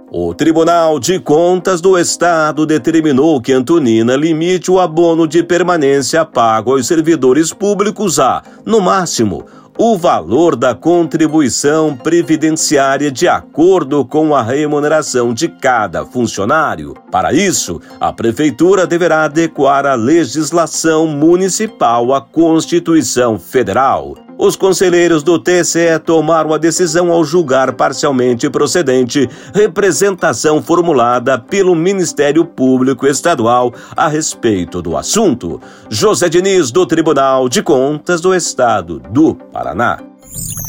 O Tribunal de Contas do Estado determinou que Antonina limite o abono de permanência pago aos servidores públicos a, no máximo, o valor da contribuição previdenciária de acordo com a remuneração de cada funcionário. Para isso, a Prefeitura deverá adequar a legislação municipal à Constituição Federal. Os conselheiros do TCE tomaram a decisão ao julgar parcialmente procedente representação formulada pelo Ministério Público Estadual a respeito do assunto. José Diniz, do Tribunal de Contas do Estado do Paraná.